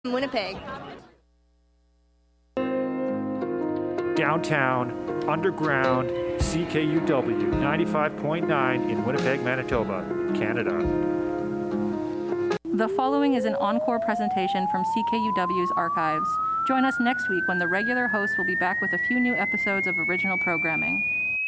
Winnipeg. Downtown, underground, CKUW 95.9 in Winnipeg, Manitoba, Canada. The following is an encore presentation from CKUW's archives. Join us next week when the regular host will be back with a few new episodes of original programming.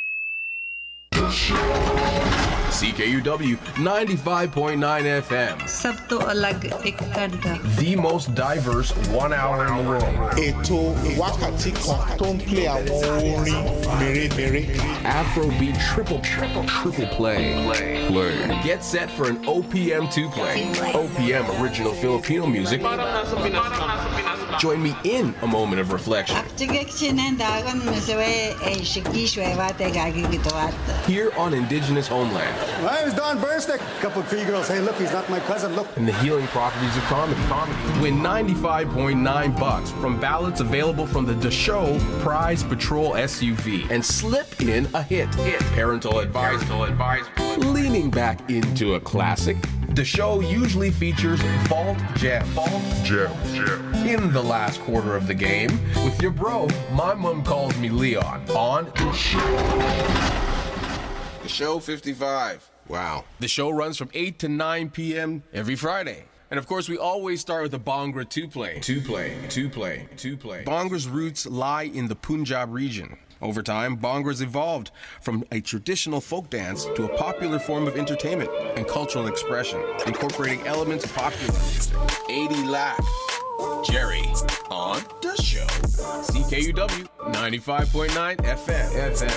CKUW 95.9 FM. सब तो अलग एक घंटा. The most diverse 1 hour in the world. Ètò wákàtí kan tó ń play àwọn orin mèremère. Afrobeat triple play. Get set for an OPM 2 play. OPM original Filipino music. Join me in a moment of reflection. Here on Indigenous homeland. My name is Don Burstick. Couple of Cree girls. Hey, look, he's not my cousin. Look. And the healing properties of comedy. Win $95.9 from ballots available from the Show Prize Patrol SUV and slip in a hit. Parental advice. Leaning back into a classic. The show usually features Vault Jam. In the last quarter of the game, with your bro, my mom calls me Leon, on The Show 55. Wow. The show runs from 8 to 9 p.m. every Friday. And of course, we always start with a Bhangra 2 play. Bhangra's roots lie in the Punjab region. Over time, Bhangra's evolved from a traditional folk dance to a popular form of entertainment and cultural expression, incorporating elements of popular music. 80 lakh. Jerry on The Show. CKUW 95.9 FM.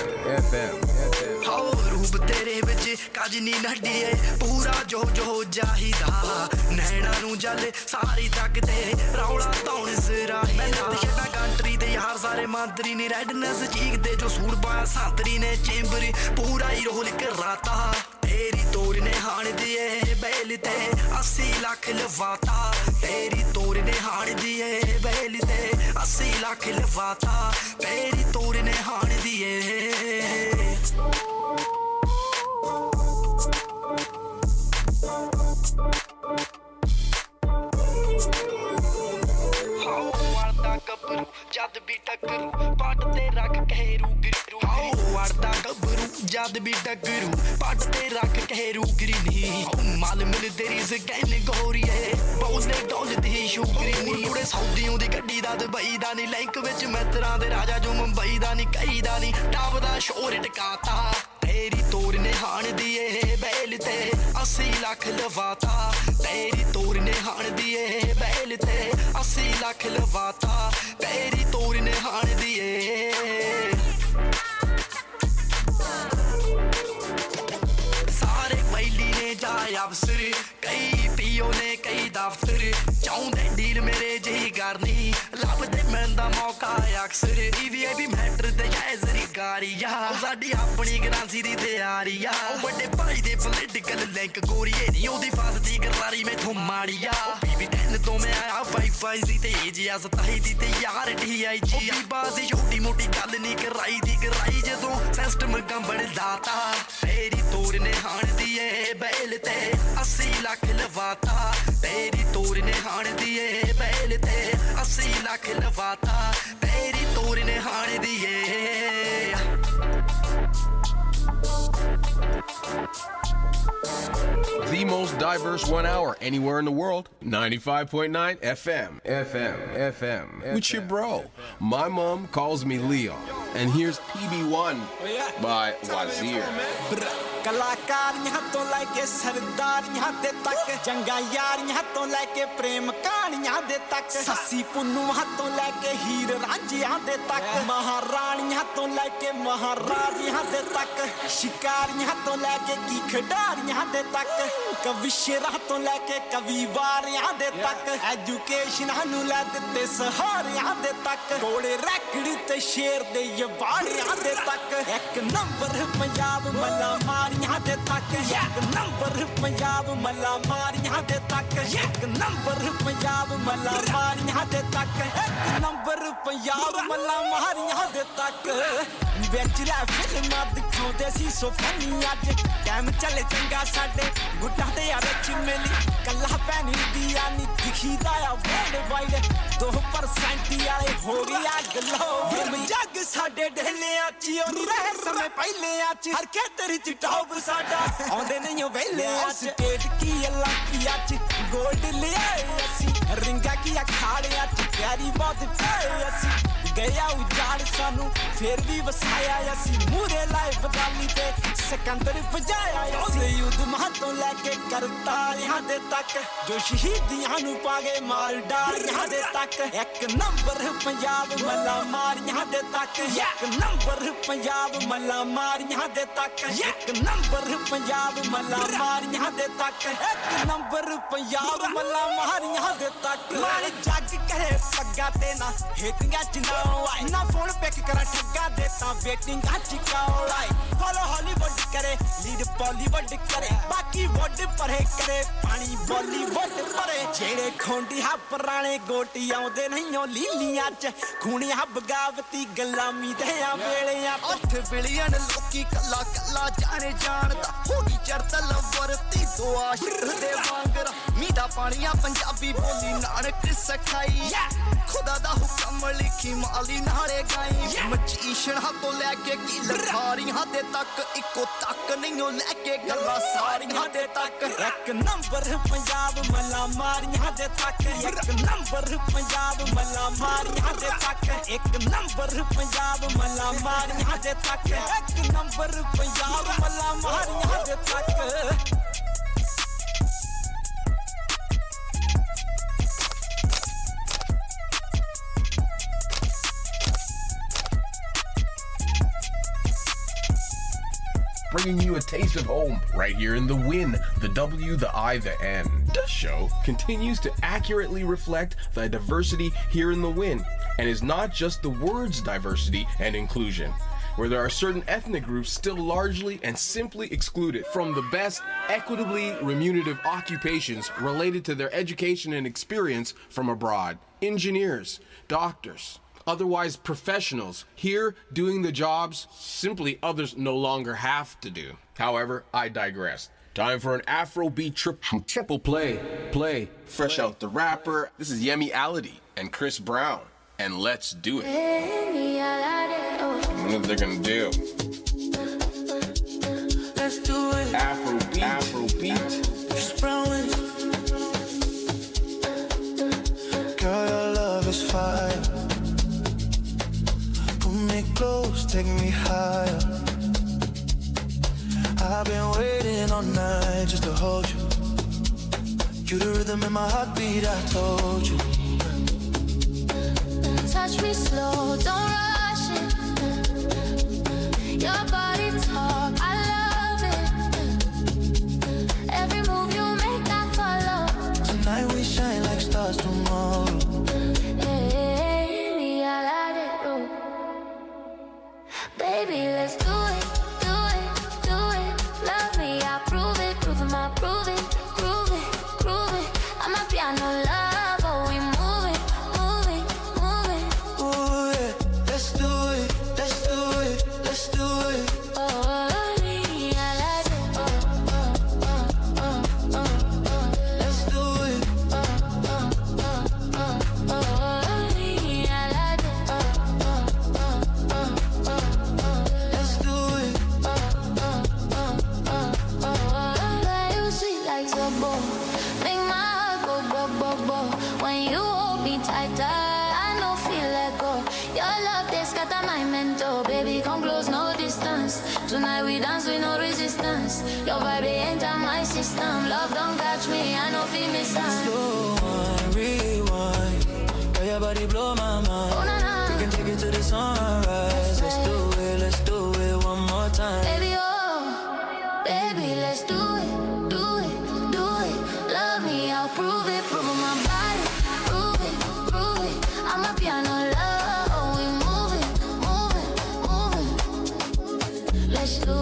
रूप तेरे विच काजनी नड्डीए पूरा जो चाहिदा नैना नू जल सारी तकदे रौला तौण सराही मैं छड़ा कंट्री ते यार सारे मंत्री ने रेडनेस चीकदे जो सूट पाया संतरी ने चेंबरी पूरा ही रोल कराता तेरी तोड़ ने हाण दिए बैल ते 80 लाख लवाता तेरी तोड़ ने हाण दिए बैल ते 80 लाख लवाता तेरी तोड़ ने हाण दिए जद भी टकरू पट ते रख कहरू गिरू वड़दा गबरू जद भी टकरू पट ते रख कहरू गिरनी माल मिल तेरी सगैन गोरीए बोले डोल दी शुगरी मुड़े सऊदियों दी गड्डी दा दुबई दा नी लिंक विच मित्रां दे राजा जो मुंबई दा नी कई दा नी टॉप दा शोर टकाता तेरी तोड़ ने हाण दिए बैल ते 80 लाख लवाता तेरी तोड़ ने हाण दिए बैल ते 80 लाख लवाता तेरी तोड़ ने हाण दिए सारे पहली ने जाए अफसर कई पीओ ने कई दफ्तर चाहुंदे डील मेरे जही करनी लभदे मैंदा मौका अक्सर वीआईपी मैटर ते जैसरी गारिया साडी अपनी करांसी दी तैयारिया बड़े भाई दे पॉलिटिकल लिंक गोरीए नी ओदी फासदी करारी मैथों माड़िया बीबी 10 तो मैं आया 55 सी ते जी 27 दी ते यार डीआईजी बाजी छोटी मोटी गल नी कराई दी कराई जदों सिस्टम गंबड़ दाता तेरी तोड़ ने हाण दिए बैल ते 80 लाख लवाता तेरी तोड़ ने हाण दिए बैल ते 80 लाख लवाता तेरी तोड़ ने हाण दिए The most diverse 1 hour anywhere in the world. 95.9 FM. With your bro. My mom calls me Leon. And here's PB1 by Wazir. कलाकारियां तो लाके सरदारियां दे तक जंगा यारियां तो लाके प्रेम कहानियां दे तक ससी पुन्नू हाथों लाके हीर रांझियां दे तक महारानियां तो लाके महाराजियां दे तक शिकारियां तो लाके की खिडारियां दे तक कविशेरा तो लाके कवि वारियां दे तक एजुकेशन नु ला दिते सहारियां दे तक कोड़े रैकड़ ते शेर दे ये बाड़ियां दे तक एक नंबर पंजाब मल्ला मारियां दे तक एक नंबर पंजाब मल्ला मारियां दे तक एक नंबर पंजाब मल्ला मारियां दे तक एक नंबर ਪੰਜਾਬ ਮੱਲਾ ਮਾਰੀਆਂ ਦੇ ਤੱਕ ਵਿੱਚ ਲੈ ਫਿਲਮਾਂ ਦਿਖਾਉਂਦੇ ਸੀ ਸੋ ਫਨੀ ਅੱਜ ਟਾਈਮ ਚੱਲੇ ਚੰਗਾ ਸਾਡੇ ਗੁੱਡਾਂ ਤੇ ਯਾਰ ਚ ਮਿਲੀ ਕੱਲਾ ਪੈਣੀ ਦੀਆਂ ਨਹੀਂ ਦਿਖੀਦਾ ਆ ਵਰਲਡ ਵਾਈਡ 2% ਵਾਲੇ ਹੋ ਗਏ ਅੱਗ ਲੋ ਜੱਗ ਸਾਡੇ ਢੇਲਿਆਂ ਚ ਉਹ ਨਹੀਂ ਰਹੇ ਸਮੇਂ ਪਹਿਲਿਆਂ ਚ ਹਰ ਖੇਤਰ ਚ ਟੌਪ ਸਾਡਾ ਆਉਂਦੇ ਨਹੀਂ ਉਹ ਵੇਲਿਆਂ ਚ ਸਟੇਟ ਕੀ ਇਲਾਕਿਆਂ ਚ ਗੋਲਡ ਲਿਆਏ ਅਸੀਂ ਰਿੰਗਾ ਕੀ ਅਖਾੜਿਆਂ ਚ ਪਿਆਰੀ ਬਹੁਤ ਪਾਏ ਅਸੀਂ ਗਿਆ ਉਜਾੜ ਸਾਨੂੰ ਫੇਰ ਵੀ ਵਸਾਇਆ ਅਸੀਂ ਮੂਰੇ ਲਾਏ ਬਦਾਲੀ ਤੇ ਸਿਕੰਦਰ ਵਜਾਇਆ ਅਸੀਂ ਯੁੱਧ ਮਹਾਂ ਤੋਂ ਲੈ ਕੇ ਕਰਤਾ यहाँ दे तक जो शहीदियां नु पागे मार डाल यहाँ दे तक एक नंबर पंजाब मल्ला मार यहाँ दे तक एक नंबर पंजाब मल्ला मार यहाँ दे तक एक नंबर पंजाब मल्ला मार यहाँ दे तक एक नंबर पंजाब मल्ला मार यहाँ दे तक मार जग कहे पग्गा ते ना हेटिंगा चनाओ आई ना फोन पिक करा ठग्गा देता वेटिंग चिकाओ आई फॉलो हॉलीवुड करे लीड बॉलीवुड करे बाकी वुड परे करे पानी बॉलीवुड परे जेड़े खोंडी हा पुराने गोटी आउंदे नहीं लीलियां च खूनिया बगावती गुलामी दे आ वेलियां 8 बिलियन लोकी कल्ला कल्ला जाने जानदा होगी चरतल वरती दो आशिक दे वांगरा मीठा पानिया पंजाबी बोली नानक सखाई खुदा दा हुक्म लिखी माली नारे गाई मचीशण हाथों लेके की लखारियां दे तक इको तक नहीं लेके गल्ला सारियां दे तक एक नंबर पंजाब मल्ला मारियां दे तक एक नंबर पंजाब मल्ला मारियां दे तक एक नंबर पंजाब मल्ला मारियां दे तक एक नंबर पंजाब मल्ला मारियां दे तक Bringing you a taste of home right here in the Win, the W, the I, the N. This show continues to accurately reflect the diversity here in the Win, and is not just the words diversity and inclusion, where there are certain ethnic groups still largely and simply excluded from the best equitably remunerative occupations related to their education and experience from abroad. Engineers, doctors, otherwise professionals here doing the jobs simply others no longer have to do. However, I digress. Time for an Afrobeat triple play. Fresh out the rapper. This is Yemi Alade and Chris Brown. And let's do it. What they're gonna do? Let's do it. Afrobeat. Chris Brown. Girl, your love is fire. Pull me close, take me higher. I've been waiting all night just to hold you. You the rhythm in my heartbeat, I told you. Touch me slow, don't rush it. Your body talk, I love it. Every move you make, I follow. Tonight we shine like stars tomorrow. Baby, let's do it, do it, do it. Love me, I'll prove it, prove it, I'll prove it, groove it, groove it. I'm a piano lover, we move it, move it, move it. Ooh yeah, let's do it, let's do it, let's do it. Oh, I like it. Let's do it. Make my heart go, go, go, go. When you hold me tighter, I know feel let go. Your love, they scatter my mental. Baby, come close, no distance. Tonight we dance with no resistance. Your vibe, they enter my system. Love don't catch me, I know feel me sign. Slow wine, rewind. Girl, your body blow my mind. Oh, nah, nah. We can take it to the sunrise. Let's do it one more time. Baby, oh, baby, let's do it, do it, do it. Love me, I'll prove it, prove it, my body, prove it, prove it. I'm a piano lover, oh, we move it, move it, move it. Let's do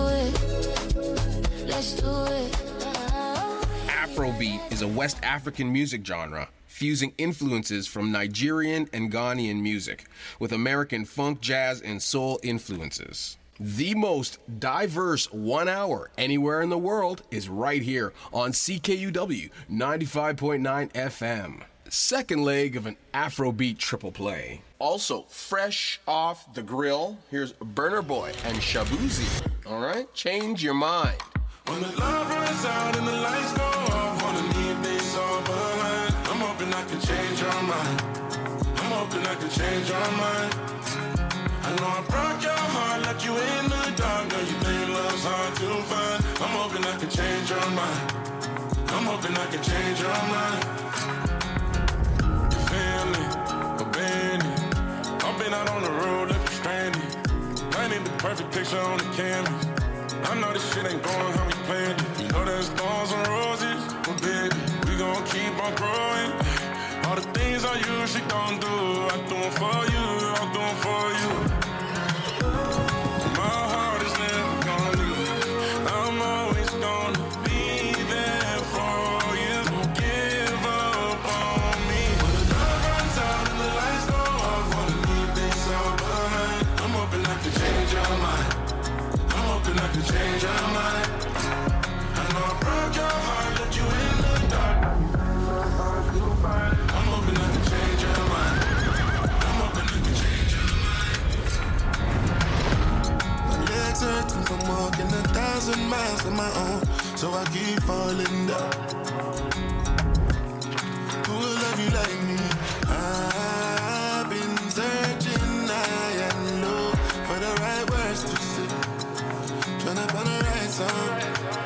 it, let's do it. Afrobeat is a West African music genre fusing influences from Nigerian and Ghanaian music with American funk, jazz, and soul influences. The most diverse 1 hour anywhere in the world is right here on CKUW 95.9 FM. Second leg of an Afrobeat triple play. Also, fresh off the grill, here's Burner Boy and Shabuzi. All right? Change your mind. When the love runs out and the lights go off, wanna leave this all behind. I'm hoping I can change your mind. I'm hoping I can change your mind. I know I broke your heart, left you in the dark. Girl, you think love's hard to find. I'm hoping I can change your mind. I'm hoping I can change your mind. You feel me? Obeying it. I've been out on the road, left you stranded. Painting the perfect picture on the canvas. I know this shit ain't going how we planned it. You know there's thorns and roses, but baby, we gon' keep on growing. All the things I usually don't do, I do them for you, I do them for you. My heart is never gonna leave. I'm always gonna be there for you. Don't give up on me. When the love runs out and the lights go off, wanna leave this all behind. I'm hoping I can change your mind. I'm hoping I can change your mind. I know I broke your heart, left you in the dark. I'm hoping I can change your mind. I'm hoping I can change your mind. My legs hurt since I'm walking 1,000 miles on my own, so I keep falling down. Who will love you like me? I've been searching high and low for the right words to say. Tryna find the right song.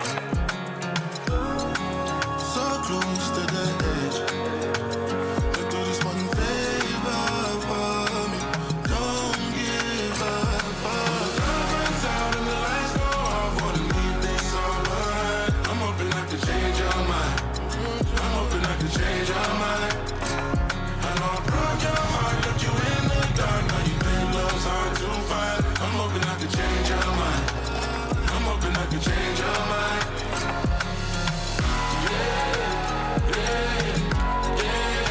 So close to the edge. But do this one favor for me. Don't give up. Love runs out and the lights go off. Wanna leave this all behind. I'm hoping I can change your mind. I'm hoping I can change your mind. I know I broke your heart, left you in the dark. Now you think love's hard to find. I'm hoping I can change your mind. I'm hoping I can change your mind. Yeah, yeah,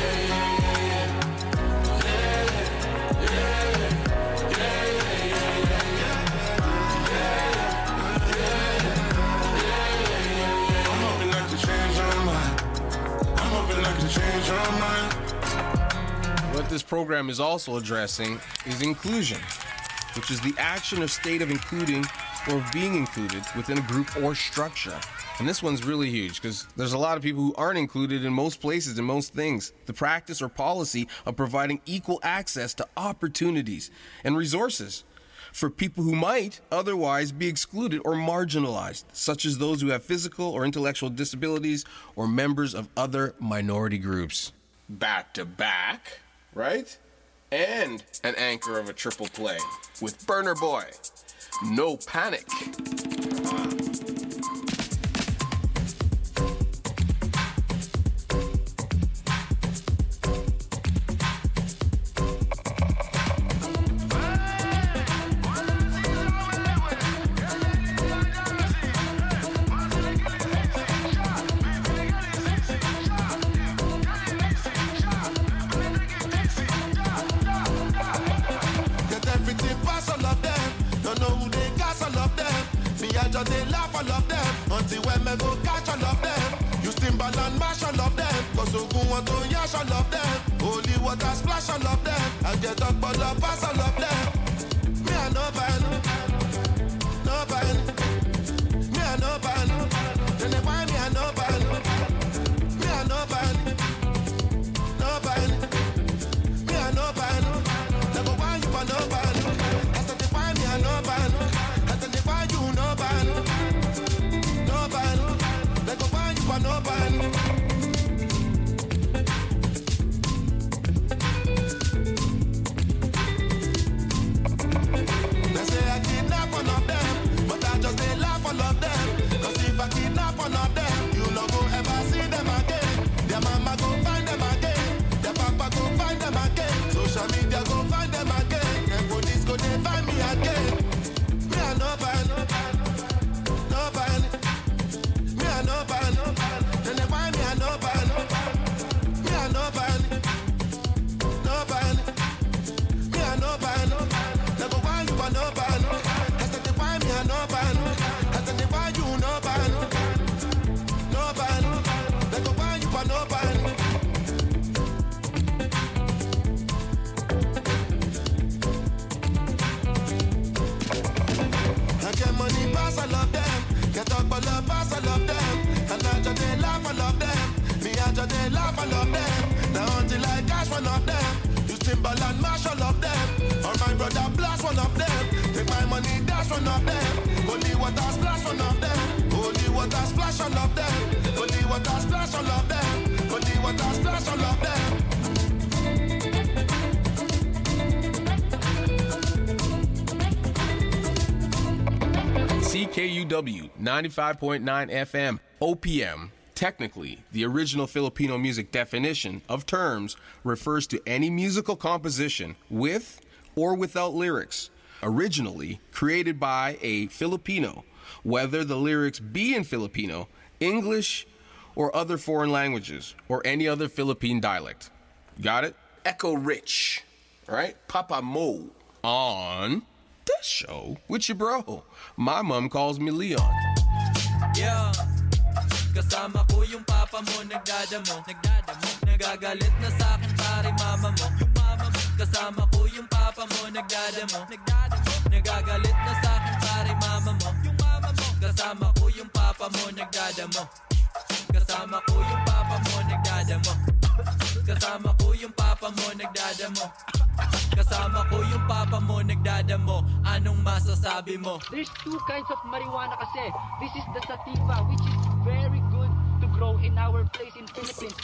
I'm hoping I can change your mind. I'm hoping I can change your mind. What this program is also addressing is inclusion, which is the action or state of including or of being included within a group or structure. And this one's really huge because there's a lot of people who aren't included in most places, in most things. The practice or policy of providing equal access to opportunities and resources for people who might otherwise be excluded or marginalized, such as those who have physical or intellectual disabilities or members of other minority groups. Back to back, right? And an anchor of a triple play with Burner Boy. No Panic. They laugh, I love them. Until when me go catch, I love them. You steam ball and mash, I love them. Cause who go want to yash, I love them. Holy water splash, I love them. I get up on the pass, I love them. Me I no ban, no ban. Me I no ban. Then they buy me I no ban. Me I no ban, no ban. Me I no ban. They go buy you for no ban. I said they buy me I no ban. I said they buy you no ban. No ban. They go buy you for no ban. They say I keep one of them. Use Timberland, Marshall of them. Or my brother blast one of them. Take my money, dash one of them. Holy water splash one of them. Holy water splash all of them. Holy water splash all of them. Holy water splash all of them. CKUW 95.9 FM, OPM. Technically, the original Filipino music definition of terms refers to any musical composition with or without lyrics, originally created by a Filipino, whether the lyrics be in Filipino, English, or other foreign languages, or any other Philippine dialect. Got it? Echo Rich, right? Papa Mo on the show with your bro. My mom calls me Leon. Yeah. Kasama ko yung papa mo, nagdadamo, nagagalit na sa'kin pare mama mo, yung mama mo. Kasama ko yung papa mo, nagdadamo, nagagalit na sa'kin pare mama mo, yung mama mo. Kasama ko yung papa mo, nagdadamo. Kasama ko yung papa mo, nagdadamo. Kasama ko yung papa mo, nagdadamo. Kasama ko yung papa mo, nagdadamo. Anong masasabi mo? There's two kinds of marijuana kasi. This is the sativa, which is very good to grow in our place in Philippines.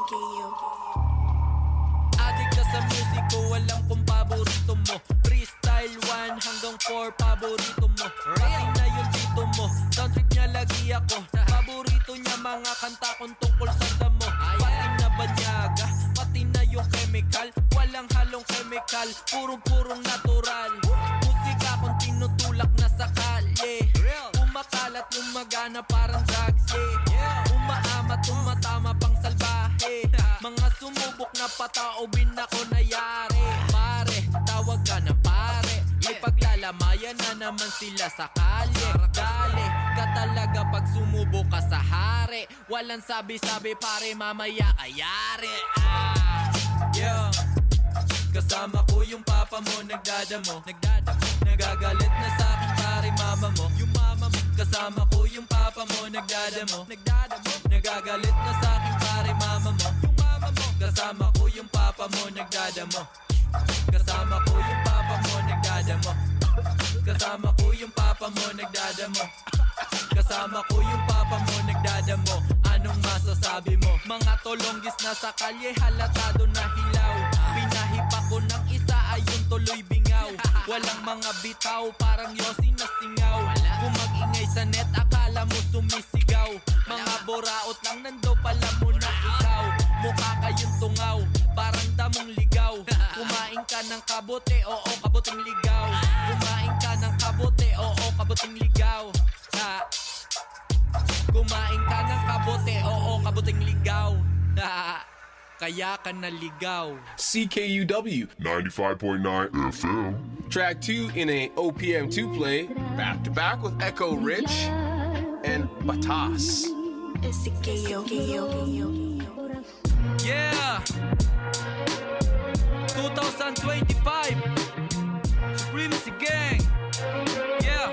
Adik ka sa musiko, walang kung paborito mo. Freestyle 1 hanggang 4, paborito mo. Pati na yung dito mo, sound trip niya lagi ako. Paborito niya mga kanta kung tungkol sa damo. Pati na banyaga, pati na yung chemical. Walang halong chemical, purong natural. Musika kung tinutulak na sa kalye. Kumakalat lumagana parang drugs, yeah. Umaamat, tumatama pang salbahe. Mga sumubok na pataobin ako nayari. Pare, tawag ka na pare. May paglalamayan na naman sila sa kalye. Dali ka talaga pag sumubok ka sa hari. Walang sabi-sabi pare, mamaya kayari. Yeah. Kasama ko yung papa mo, nagdadamo, nagagalit na sa'kin pare mama mo, yung mama mo. Kasama ko yung papa mo, nagdadamo, nagagalit na sa'kin pare mama mo, yung mama mo. Kasama ko yung papa mo, nagdadamo. Kasama ko yung papa mo, nagdadamo. Kasama ko yung papa mo, nagdadamo. Kasama ko yung papa mo, nagdadamo. Anong masasabi mo? Mga tolonggis na sa kalye, halatado na hilaw. Pinahipa ko ng isa, ayun tuloy bingaw. Walang mga bitaw, parang yosi na singaw. Kung mag-ingay sa net, akala mo sumisigaw. Mga boraot lang nando, pala mo na ikaw. Mukha kayong tungaw, parang damong ligaw. Kumain ka ng kabote, oo, kaboting ligaw. Kumain ka ng kabote, oo, kaboting ligaw. Ha. Kumain ka ng kabote, oo, kaboting ligaw. Ha. Kaya ka naligaw. CKUW 95.9 FM. Track 2 in a OPM 2 play, back to back with Echo Rich and Batas. Yeah. 2025 Supremacy Gang. Yeah.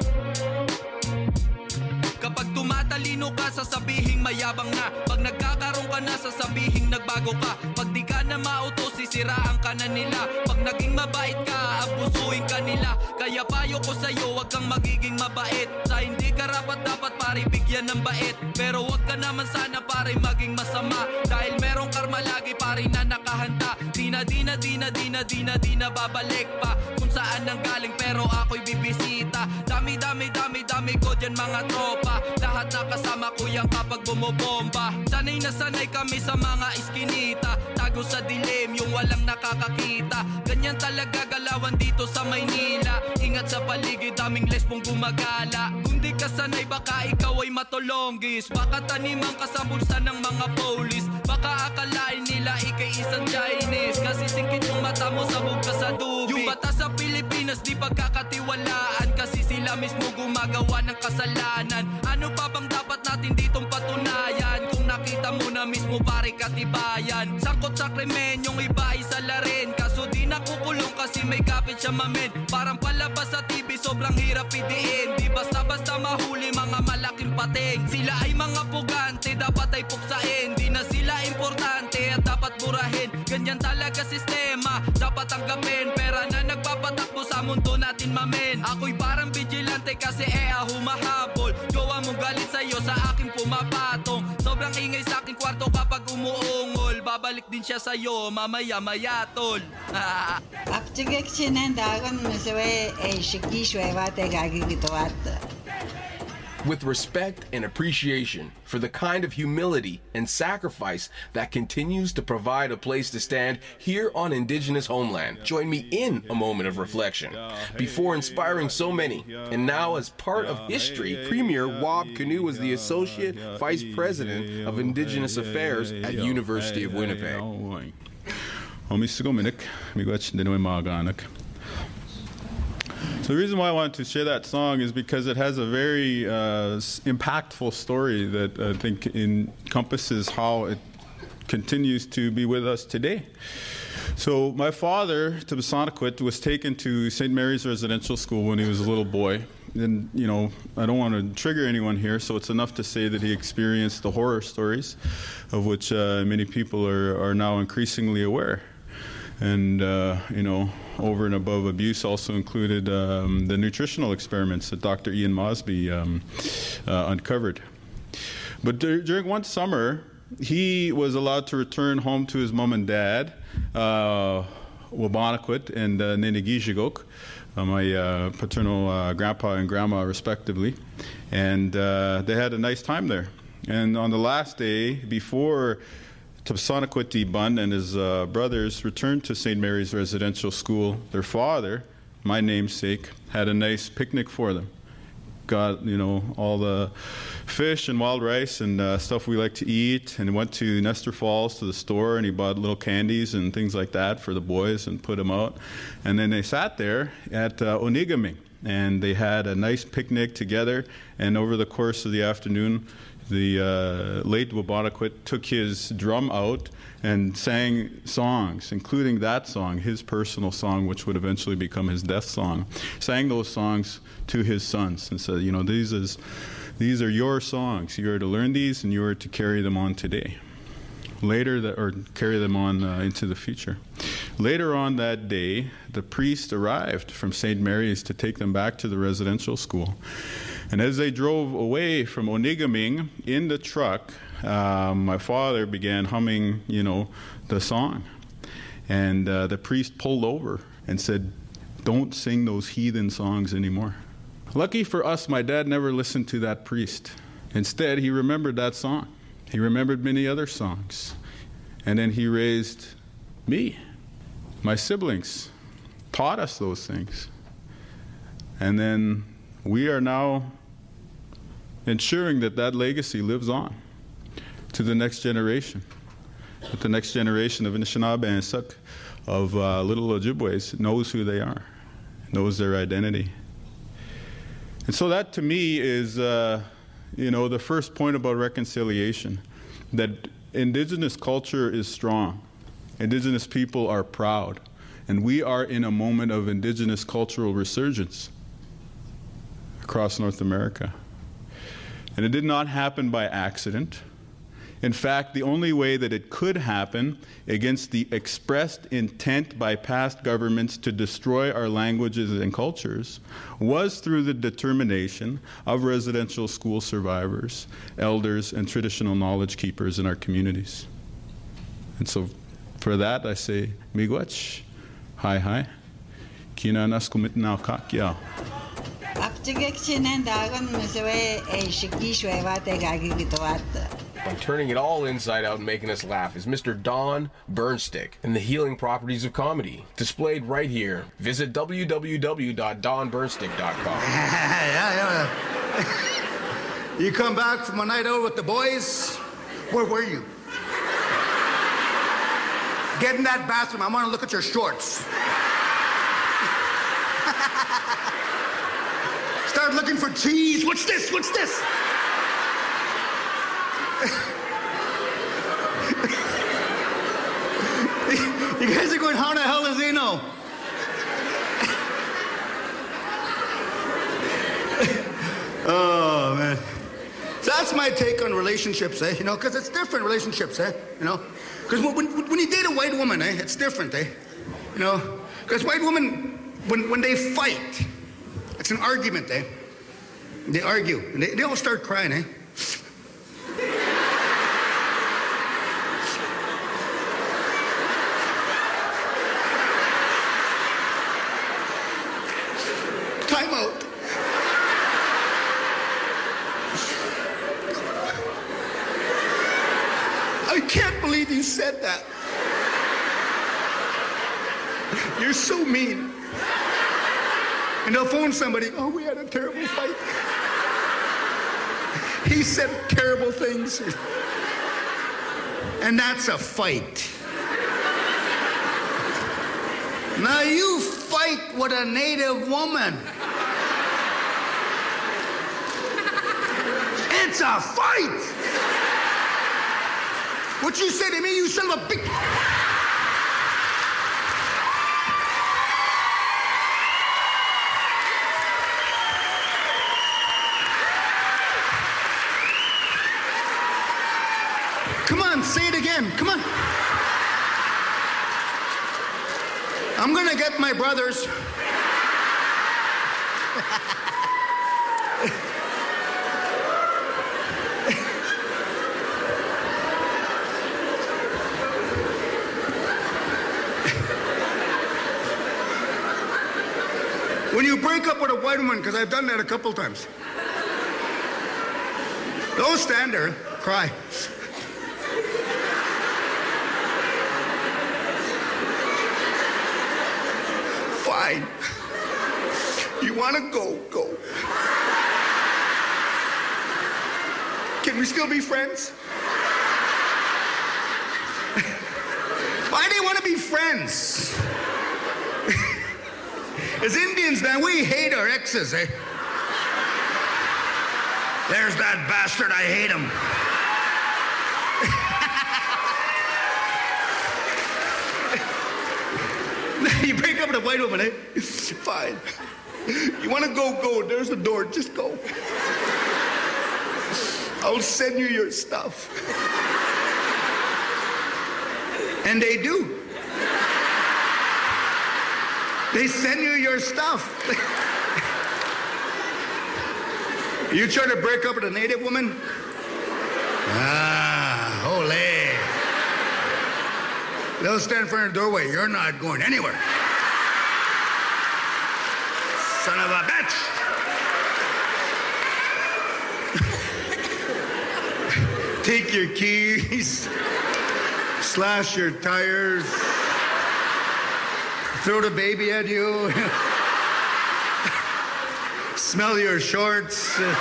Kapag tumatalino ka, sasabihing mayabang na. Pag nagkakaroon ka na, sasabihing nagbago ka. Pag di ka na mauto, sisiraan ka na nila. Pag naging mabait ka, abusuin ka nila. Kaya payo ko sa'yo, wag kang magiging mabait. Sa hindi karapat dapat pare bigyan ng bait. Pero wag ka naman sana pare maging masama. Dahil merong karma lagi pare na nakahanda. Di na babalik pa kung saan nang galing, pero ako'y bibisita. Dami ko dyan mga tropa. Lahat nakasama ko yan kapag bumobomba. Sanay na sanay kami sa mga iskinita. Tago sa dilim, yung walang nakakakita. Ganyan talaga galawan dito sa Maynila. Ingat sa paligid, daming lesbong gumagala. Kung di ka sanay, baka ikaw ay matolonggis. Baka taniman ka sa bulsa ng mga polis. Baka akalain nila ikay isang Chinese. Kasi singkit yung mata mo, sabog ka sa dubi. Yung bata sa Pilipinas di pagkakatiwalaan. Kasi sila mismo gumagawa ng kasalanan. Ano pa bang dapat natin ditong patunayan? Kung nakita mo na mismo pare katibayan. Sangkot sa krimen, yung iba ay salarin. Kaso di nakukulong kasi may kapit siya mamen. Parang palabas sa TV, sobrang hirap pidiin. Di basta-basta mahuli mga malaking pating. Sila ay mga pugante, dapat ay puksain. Di na sila importante at dapat murahin. Ganyan talaga sistema, dapat tanggapin. Pera na nagpapatakbo sa mundo natin mamen. Ako'y parang vigilante kasi humahabol. Gawa mo galit sa'yo, sa akin pumapatong. Sobrang ingay sa aking kwarto kapag umuungol. Babalik din siya sa'yo, mamaya-maya tol. With respect and appreciation for the kind of humility and sacrifice that continues to provide a place to stand here on Indigenous homeland, join me in a moment of reflection. Before inspiring so many, and now as part of history, Premier Wab Kinew was the Associate Vice President of Indigenous Affairs at University of Winnipeg. So the reason why I wanted to share that song is because it has a very impactful story that I think encompasses how it continues to be with us today. So my father, Tibisanakwit, was taken to St. Mary's Residential School when he was a little boy. And, you know, I don't want to trigger anyone here, so it's enough to say that he experienced the horror stories of which many people are now increasingly aware. And, you know, over and above abuse also included the nutritional experiments that Dr. Ian Mosby uncovered. But during one summer, he was allowed to return home to his mom and dad, Wabanakwit and Ninigijigok, my paternal grandpa and grandma, respectively. And they had a nice time there. And on the last day, before Tibisanakwit Bun and his brothers returned to St. Mary's Residential School, their father, my namesake, had a nice picnic for them. Got, you know, all the fish and wild rice and stuff we like to eat, and went to Nestor Falls to the store, and he bought little candies and things like that for the boys and put them out. And then they sat there at Onigaming, and they had a nice picnic together, and over the course of the afternoon, the late Wabanakwit took his drum out and sang songs, including that song, his personal song, which would eventually become his death song. Sang those songs to his sons and said, you know, these are your songs. You are to learn these and you are to carry them on today. Or carry them on into the future. Later on that day, the priest arrived from St. Mary's to take them back to the residential school. And as they drove away from Onigaming in the truck, my father began humming, you know, the song. And the priest pulled over and said, "Don't sing those heathen songs anymore." Lucky for us, my dad never listened to that priest. Instead, he remembered that song. He remembered many other songs. And then he raised me, my siblings, taught us those things. And then we are now ensuring that that legacy lives on to the next generation. That the next generation of Anishinaabe and Suk, of Little Ojibways, knows who they are, knows their identity. And so that to me is, you know, the first point about reconciliation, that Indigenous culture is strong. Indigenous people are proud. And we are in a moment of Indigenous cultural resurgence across North America. And it did not happen by accident. In fact, the only way that it could happen against the expressed intent by past governments to destroy our languages and cultures was through the determination of residential school survivors, elders, and traditional knowledge keepers in our communities. And so for that, I say, miigwech, hi, kina naskumit na kakyao. By turning it all inside out and making us laugh is Mr. Don Burnstick and the healing properties of comedy, displayed right here. Visit www.donburnstick.com. Yeah. You come back from a night out with the boys? Where were you? Get in that bathroom. I want to look at your shorts. Start looking for cheese. What's this? What's this? You guys are going, how the hell does he know? Oh, man. So that's my take on relationships, you know, because it's different relationships, you know. Because when you date a white woman, it's different, You know? Because white women, when they fight, it's an argument, They argue. And they all start crying, Time out. I can't believe you said that. You're so mean. And they'll phone somebody, oh, we had a terrible fight. He said terrible things. And that's a fight. Now you fight with a native woman. It's a fight. What you say to me, you son of a big... Come on, say it again. Come on. I'm gonna get my brothers. When you break up with a white woman, because I've done that a couple times, don't stand there, cry. Fine. You want to go, go. Can we still be friends? Why do you want to be friends? As Indians, man, we hate our exes, There's that bastard, I hate him. You break up with a white woman, Fine. You want to go, go. There's the door, just go. I'll send you your stuff. And they do. They send you your stuff. You try to break up with a native woman? Ah, ole. They'll stand in front of the doorway. You're not going anywhere. Son of a bitch. Take your keys. Slash your tires. Throw the baby at you. Smell your shorts. You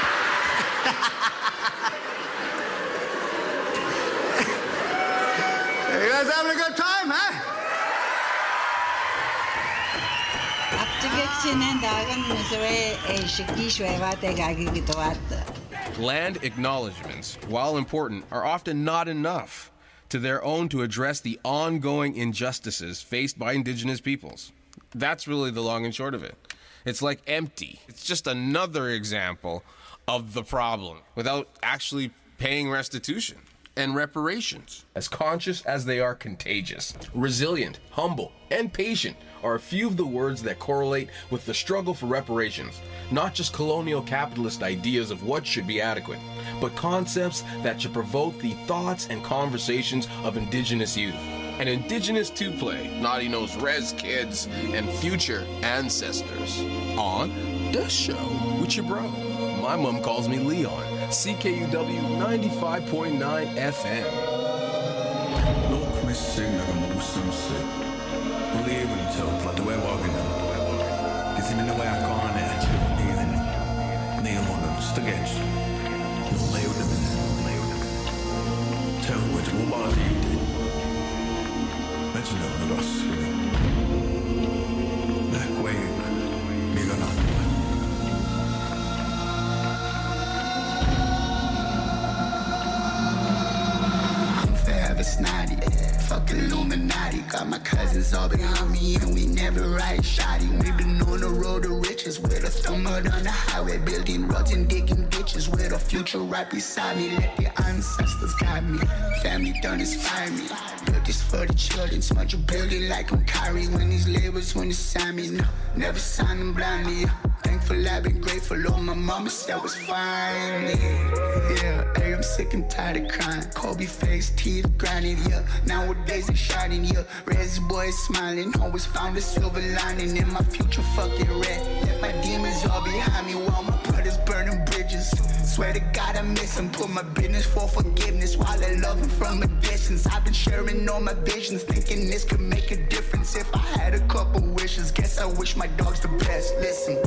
guys having a good time, huh? Land acknowledgements, while important, are often not enough to their own to address the ongoing injustices faced by Indigenous peoples. That's really the long and short of it. It's like empty. It's just another example of the problem without actually paying restitution and reparations. As conscious as they are contagious, resilient, humble, and patient are a few of the words that correlate with the struggle for reparations. Not just colonial capitalist ideas of what should be adequate, but concepts that should provoke the thoughts and conversations of Indigenous youth. And Indigenous 2Play, Naughty Nose Res Kids, and future ancestors on The Show with your bro. My mom calls me Leon, CKUW 95.9 FM. Look me sing like a Muslim sick. Believe in yourself, like the way walking them. Is in the way I can't at you, kneel on them, stick at you. You'll lay with them in there. Tell which one bother you did. Mention them with us. Back way, nigga not. Snotty, fuck illuminati. Illuminati. Got my cousins all behind me and we never ride shoddy. We've been on the road to riches with a thumb out on the highway, building roads and digging ditches with a future right beside me. Let the ancestors guide me. Family don't inspire me. Built this for the children. Smudge a building like I'm Kyrie when these labels want to sign me. No, never sign them blindly. Thankful I've been grateful. All my mama said was fine. Yeah, hey, I'm sick and tired of crying. Kobe face, teeth grinding. Yeah, nowadays it's shining. Yeah, Rez boy smiling. Always found a silver lining in my future. Fucking red. Left my demons all behind me while my brothers burning bridges. Swear to God I miss him. Put my business for forgiveness while I love him from a distance. I've been sharing all my visions, thinking this could make a difference if I had a couple wishes. Guess I wish my dogs the best. Listen.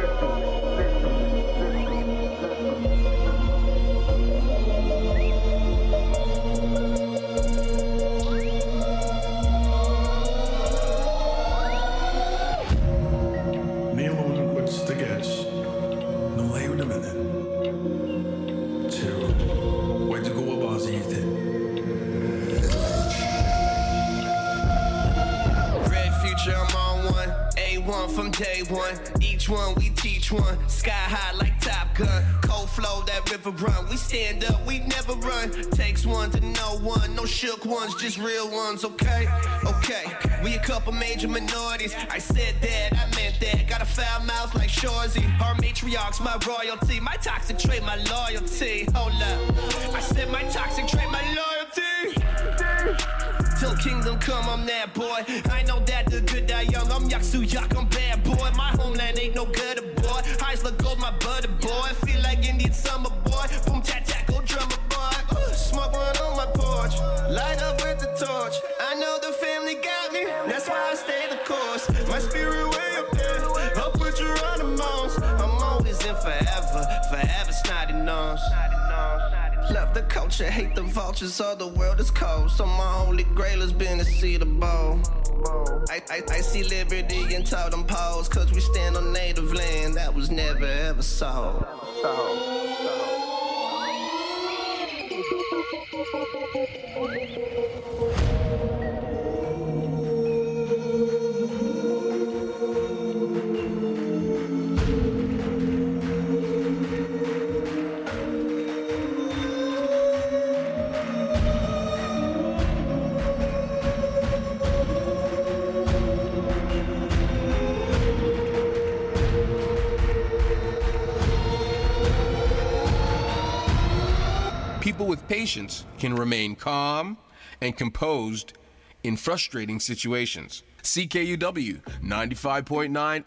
From day one, each one we teach one. Sky high like Top Gun. Cold flow, that river run. We stand up, we never run. Takes one to know one. No shook ones, just real ones, okay? Okay, we a couple major minorities. I said that, I meant that. Got a foul mouth like Shorzy. Our matriarchs, my royalty. My toxic trait, my loyalty. Hold up, I said my toxic trait, my loyalty. Till kingdom come, I'm that boy. I know that the good die young. I'm Yaksu Yak, I'm bad boy. My homeland ain't no gutter boy. Highs look gold, my butter boy. Feel like Indian summer boy. Boom, tat, tat, go drummer boy. Smoke one on my porch. Light up with the torch. I know the family got me. That's why I stay the course. My spirit way up there. I'll put you on the most. I'm always in forever. Forever snotty nose. Love the culture, hate the vultures, all the world is cold. So my holy grail has been to see the bow. I see liberty in totem poles, cause we stand on native land that was never ever sold. People with patience can remain calm and composed in frustrating situations. CKUW 95.9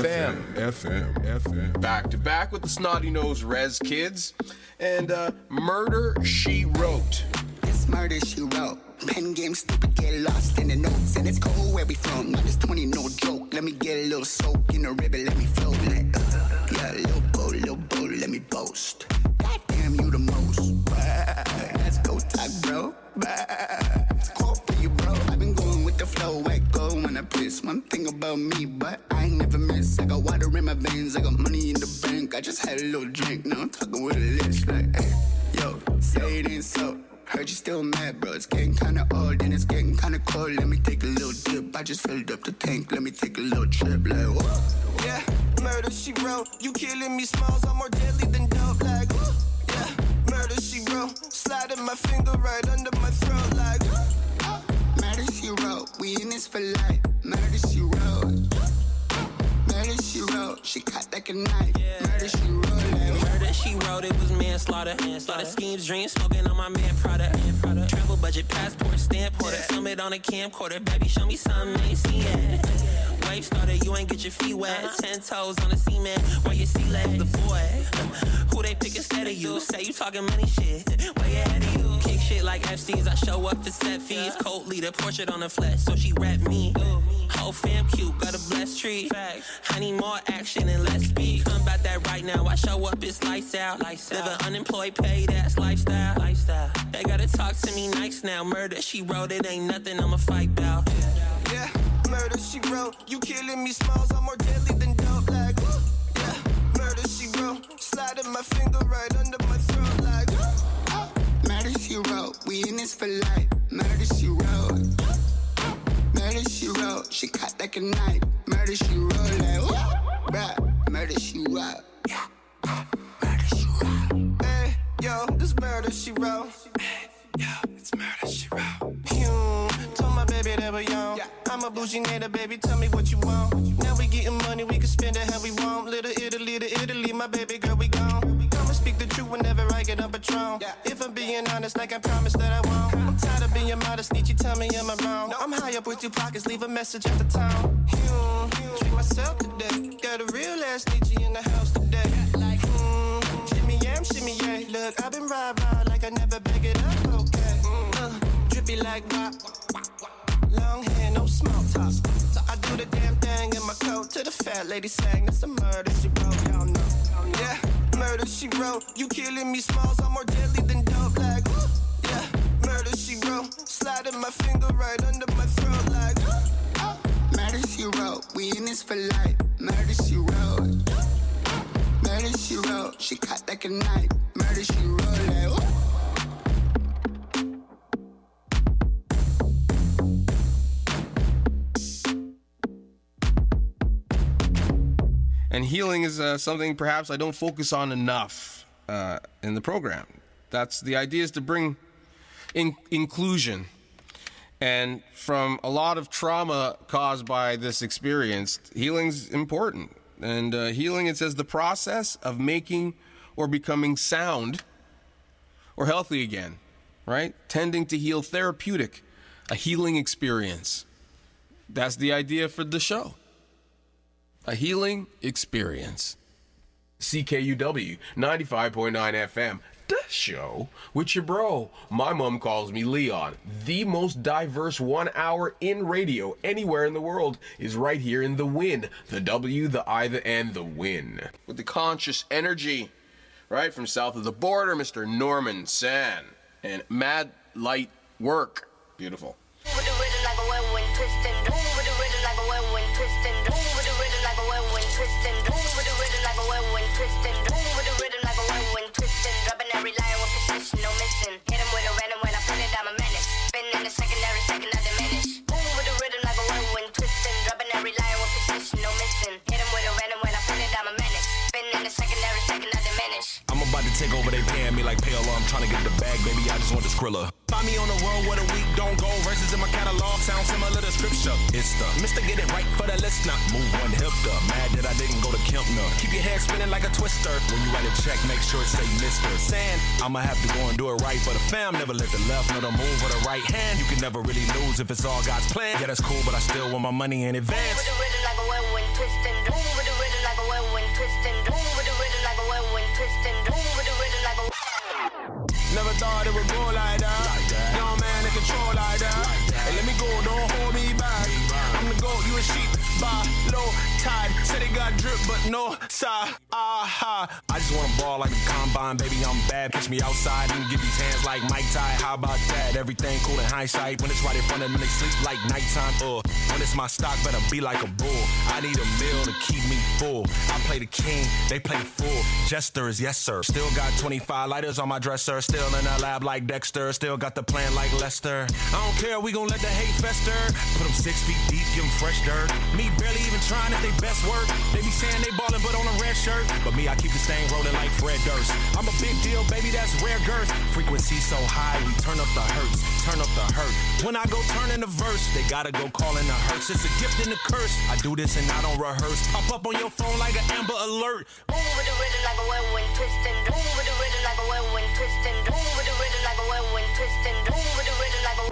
FM. Back to back with the Snotty Nose Rez Kids and Murder, She Wrote. It's Murder, She Wrote. Pen game stupid, get lost in the notes. And it's cold where we from, not just 20, no joke. Let me get a little soak in the river, let me float like, yeah, little boat, let me boast. Goddamn, you the most. Let's go talk, bro. It's cold for you, bro. I've been going with the flow, I go when I piss. One thing about me, but I ain't never miss. I got water in my veins, I got money in the bank. I just had a little drink, now I'm talking with a list like, hey, yo, say it ain't so. Heard you still mad, bro. It's getting kinda old and it's getting kinda cold. Let me take a little dip. I just filled up the tank. Let me take a little trip. Like, whoa. Yeah, murder, she wrote. You killing me, smiles. I'm more deadly than dope. Like, yeah, murder, she wrote. Sliding my finger right under my throat. Like, murder, she wrote. We in this for life. Murder, she wrote. Murder, she wrote. She cut like a knife. Yeah. Murder, she wrote. Murder, she wrote. It was manslaughter. Slaughter schemes, dreams, smoking on my man product. Travel budget, passport, stamp order. Summit on a camcorder. Baby, show me something I ain't seen yet. Wave started, you ain't get your feet wet. 10 toes on the cement, where you see left the boy. Who they pick instead of you? Say you talking money shit, way ahead of you. Kick shit like FC's, I show up for set fees. Cult leader, portrait on the flesh, so she rap me. Whole fam cute, got a blessed tree. I need more action and less speed. Come about that right now, I show up, it's lights out. Live an unemployed, paid ass lifestyle. They gotta talk to me nice now. Murder, she wrote, it ain't nothing I'ma fight about. Yeah, murder, she wrote. You killing me, smiles. I'm more deadly than dope. Like, yeah, murder, she wrote. Sliding my finger right under my throat. Like, murder, she wrote. We in this for life. Murder, she wrote. Murder she wrote, she cut like a knife. Murder she wrote like whoop, bruh. Murder she wrote, yeah. Murder she wrote. Hey, yo, this murder she wrote. Hey, yo, it's murder she wrote. Told my baby that we're young. I'm a bougie nigga, baby, tell me what you want. Now we getting money, we can spend it how we want. Little Italy to Italy, my baby girl, we gone. I'ma speak the truth whenever I get a Patron. If I'm being honest, like I promised that I won't. I'm tired of being modest, need you tell me am I wrong? I'm high up with 2 pockets, leave a message at the town. Treat myself today, got a real ass Nietzsche in the house today. Like, shimmy yeah. Look, I've been rah-rah like I never beg it up, okay. Drippy like rock. Long hair, no small talk. So I do the damn thing in my coat. To the fat lady sang, that's a murder she wrote, y'all know. Yeah, murder she wrote. You killing me smalls, I'm more deadly than dope. Like, yeah, murder she wrote. Sliding my finger right under my throat. Like, murder she wrote. We in this for life. Murder she wrote. Murder she wrote. She cut like a knife. Murder she wrote. Like, And healing is something perhaps I don't focus on enough in the program. That's the idea, is to bring inclusion. And from a lot of trauma caused by this experience, healing's important. And healing, it says, the process of making or becoming sound or healthy again, right? Tending to heal, therapeutic, a healing experience. That's the idea for the show. A healing experience. CKUW 95.9 FM. The show with your bro. My mom calls me Leon. The most diverse 1 hour in radio anywhere in the world is right here in the Win. The W, the I, the N, the Win. With the conscious energy, right from south of the border, Mr. Norman San. And Mad Light Work. Beautiful. With the rhythm like a whirlwind twisting, doom with the rhythm like a whirlwind twisting, doom with the rhythm like a whirlwind twisting, doom with the rhythm like a whirlwind twisting, doom with the rhythm like a whirlwind twisting, dropping every line with precision, no missing. Hit him with a random when I put it, I'm a menace. Spin in the secondary, second I diminish. Boom with the rhythm like a whirlwind twisting, dropping every line with precision, no missing. Hit him with a random when I put it, I'm a menace. Spin in the secondary, second I diminish. I'm about to take over, they paying me like payola. I'm trying to get the bag, baby, I just want the Skrilla. Find me on the world where the week don't go. Verses in my catalog sound similar to scripture. It's the Mr. Get It Right for the listener. Move one hip to. Mad that I didn't go to Kempner. Keep your head spinning like a twister. When you write a check, make sure it say Mr. Sand. I'ma have to go and do it right for the fam. Never let the left nor the move or the right hand. You can never really lose if it's all God's plan. Yeah, that's cool, but I still want my money in advance. With the rhythm like a whirlwind twisting, doom with the rhythm like a whirlwind twisting, doom with the rhythm like a whirlwind twisting, doom with the rhythm like a. Never thought it would go like that. Young man in control like that. Hey, let me go, don't hold me back. I'm the goat, you a sheep. By low tide. Said they got drip, but no side. Aha. I just want to ball like a combine, baby. I'm bad. Catch me outside and get these hands like Mike Ty. How about that? Everything cool in hindsight. When it's right in front of them, they sleep like nighttime. When it's my stock, better be like a bull. I need a meal to keep me full. I play the king, they play the fool. Jesters, yes sir. Still got 25 lighters on my dresser. Still in the lab like Dexter. Still got the plan like Lester. I don't care, we gon' let the hate fester. Put them 6 feet deep, give them fresh dirt. Me barely even trying if they best work. They be saying they ballin', but on a red shirt. But me, I keep this thing rolling like Fred Durst. I'm a big deal, baby, that's rare girth. Frequency so high, we turn up the hurts. Turn up the hurt. When I go turn in the verse, they gotta go call in the hurts. It's a gift and a curse. I do this and I don't rehearse. Pop up on your phone like an Amber Alert. Boom with the rhythm like a whirlwind twisting, boom with the rhythm like a whirlwind twisting, boom with the rhythm like a whirlwind twisting, boom with the rhythm like a.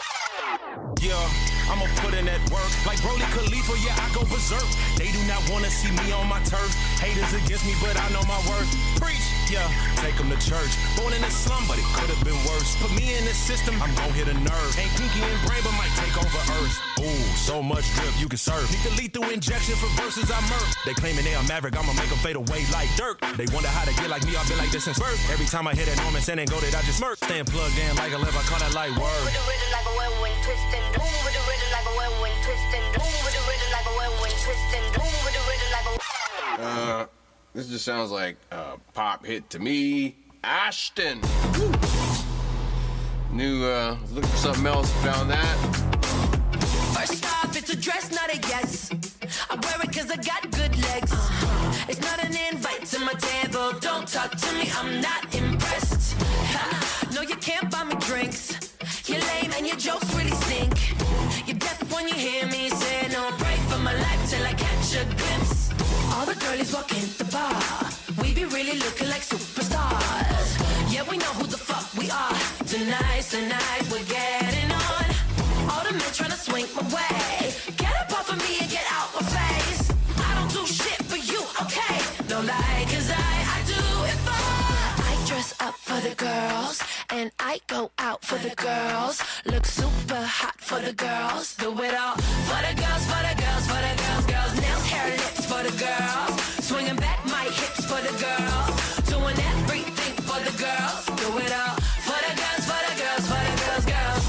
Yeah, I'ma put in that work. Like Broly Khalifa, yeah, I go berserk. They do not wanna see me on my turf. Haters against me, but I know my worth. Preach, yeah, take them to church. Born in the slum, but it could've been worse. Put me in the system, I'm gon' hit a nerve. Ain't kinky in brain, but might take over Earth. Ooh, so much drip, you can serve. Need the lethal injection for verses I murk. They claiming they a maverick, I'ma make them fade away like Dirk. They wonder how to get like me, I've been like this since birth. Every time I hit a Norman San and go that I just smirk. Staying plugged in like a live, I call that like word. With the rhythm like a whirlwind twisting, boom with the rhythm like a whirlwind twisting, boom with the rhythm like a whirlwind twisting, boom with the rhythm like a. This just sounds like a pop hit to me. Ashton. New, looking for something else, found that. First off, it's to dress, not a yes. I wear it cause I got good legs. It's not an invite to my table. Don't talk to me, I'm not impressed. No, you can't buy me drinks. You're lame and your jokes really stink. You're deaf when you hear me say no. Pray for my life till I catch a glimpse. All the girlies walk in the bar. We be really looking like superstars. Yeah, we know who the fuck we are. Tonight, we're getting on. All the men tryna swing my way. Get up off of me and get out my face. I don't do shit for you, okay? Don't lie, cause I do it for. I dress up for the girls, and I go out for the girls. Look super hot for the girls. Do it all for the girls, for the girls, for the girls, girls. Nails, hair, lips for the girls. Swinging back my hips for the girls. Doing everything for the girls. Do it all for the girls, for the girls, for the girls, girls.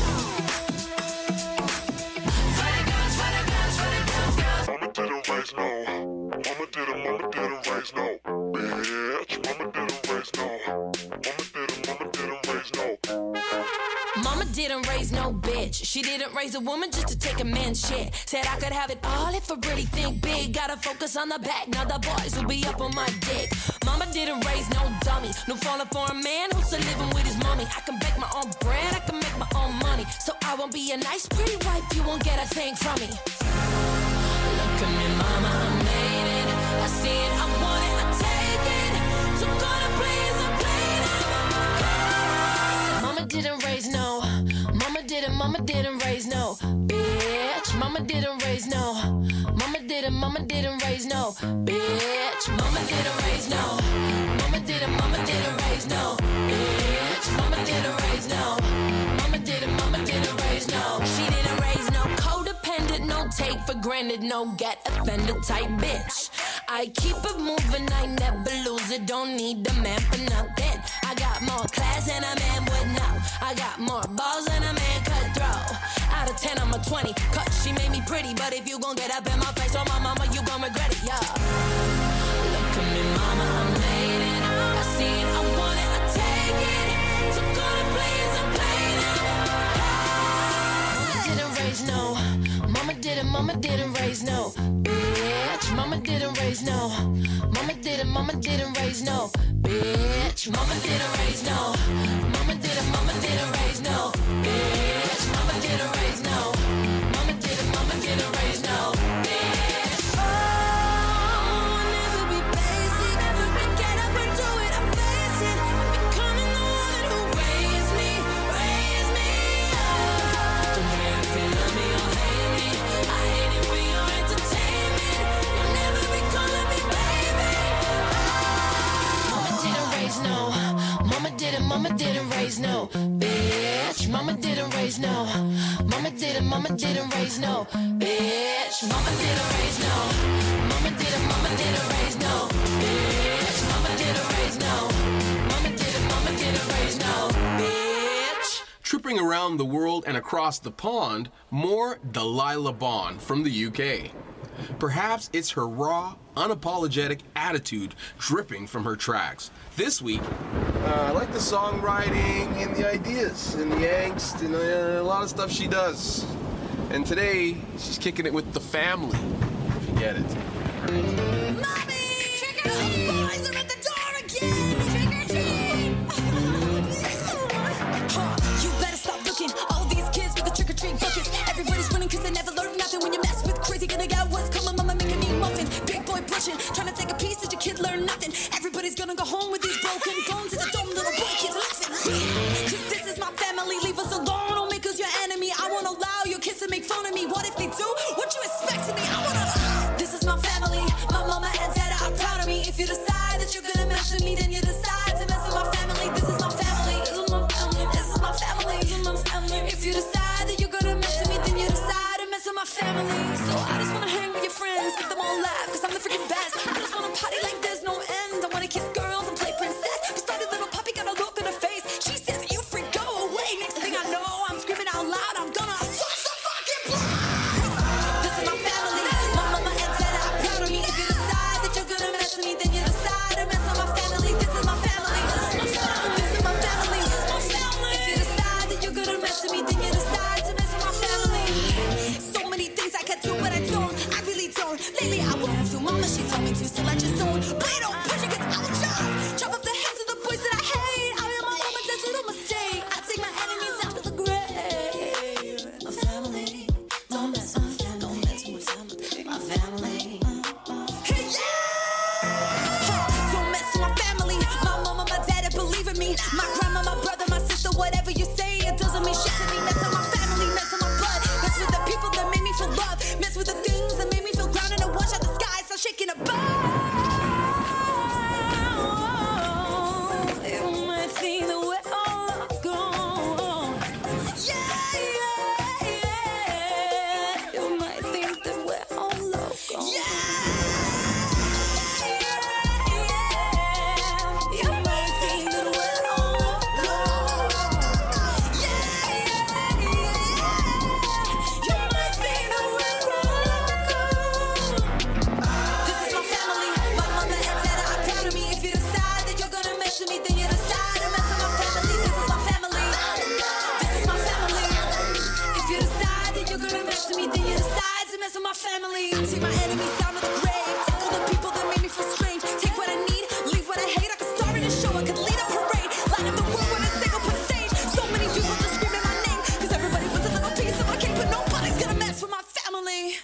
For the girls, for the girls, for the girls, girls. Mama didn't raise no. Mama didn't raise no. Bitch, mama didn't raise no. Mama didn't raise no. Mama didn't raise no bitch. She didn't raise a woman just to take a man's shit. Said I could have it all if I really think big. Gotta focus on the back, now the boys will be up on my dick. Mama didn't raise no dummy. No falling for a man who's still living with his mommy. I can bake my own bread, I can make my own money. So I won't be a nice pretty wife, you won't get a thing from me. Look at me, mama, I made it. I see it, I want it, I take it. So gonna please and play it. Mama didn't raise no. Mama didn't raise no. Bitch, mama didn't raise no. Mama didn't raise no. Bitch, mama didn't raise no. Mama didn't raise no. Bitch, mama didn't raise no. Mama didn't raise no. She didn't raise no codependent, no take for granted, no get offended type bitch. I keep it moving, I never lose it, don't need a man for nothing. I got more class than a man would know. I got more balls than a man could throw. Out of 10, I'm a 20, cause she made me pretty. But if you gon' get up in my face, oh my mama, you gon' regret it, yeah. Look at me, mama, I made it. I see it, I want it, I take it. So gonna please and play it. Mama didn't raise no. Mama didn't raise no. Bitch, mama didn't raise no. Mama didn't raise no. Bitch, mama didn't raise no. Mama didn't raise no. Bitch, mama didn't raise no. Mama didn't raise no. Bitch. Oh, I'll never be basic. I get up and do it, I face it. Becoming the woman who raised me. Don't care if you love me or hate me. I hate it for your entertainment. You'll never be calling me baby. Mama didn't raise no. Mama didn't raise no. Bitch, mama didn't raise no. Mama didn't raise no. Bitch, mama didn't raise no. Mama didn't raise no. Bitch, mama didn't raise no. Mama didn't raise no. Bitch. Tripping around the world and across the pond, more Delilah Bond from the UK. Perhaps it's her raw, unapologetic attitude dripping from her tracks. This week, I like the songwriting and the ideas and the angst and a lot of stuff she does. And today, she's kicking it with The Family. If you get it. Mommy! Trick or treat! Boys are at the door again! Trick or treat! You better stop looking. All these kids with the trick or treat buckets. Everybody's running cause they never learn nothing. When you mess with crazy, gonna get what's coming. Mama making me muffins. Big boy brushing. Trying to take a piece that your kid learn nothing. Everybody's gonna go home with these broken bones. And the dumb little boy keeps laughing. Cause this is my family. Leave us alone. Don't make us your enemy. I won't allow your kids to make fun of me. What if they do? What you expect of me? I wanna. This is my family. My mama and dad are proud of me. If you decide that you're gonna mess with me, then you decide to mess with my family. This is my family. This is my family. This is my family. This is my family. If you decide that you're gonna mess with me, then you decide to mess with my family. So I just wanna hang with your friends, make them all laugh, cause I'm the freaking best. I just wanna party like there's no end. I wanna kiss girls and play princess. We started little puppy, got a look in her face. She says, you freak, go away. Next thing I know, I'm screaming out loud, I'm gonna switch the fucking blood. This is my family. My mama and dad are proud of me. If you decide that you're gonna mess with me, then you decide to mess with my family. This is my wanted to, mama, she told me to, still I just don't. Play don't push it, cause I will jump. Chop off the heads of the boys that I hate. I am my mama, that's little mistake. I take my enemies out to the grave. My family, don't mess with my family. Don't mess with my family. Hey, yeah! Don't mess with my family. My mama, my daddy, believe in me. My grandma, my brother, my sister, whatever you say, it doesn't mean shit to me. Mess with my family, mess with my blood. Mess with the people that made me feel love. Mess with the things that made me feel grounded and watch out the sky. So shaking a bone. You might think that we're all gone. Yeah, yeah, yeah. You might think that we're all gone. Yeah, yeah, yeah. You might think that we're all gone. Yeah, yeah, yeah. You might think that we're all gone. This is my family. My mother and dad are proud of me. If you decide that you're gonna mess with me, then you decide to mess with my family. This is my family. This is my family. If you decide that you're gonna mess with me, then you decide to mess with my family. I take my enemies down to the grave. Take all the people that made me feel strange. Take what I need, leave what I hate. I could star in a show, I could lead a parade. Light up the world when I sing up on stage. So many people just screaming my name. Cause everybody wants a little piece of my cake, but nobody's gonna mess with my family.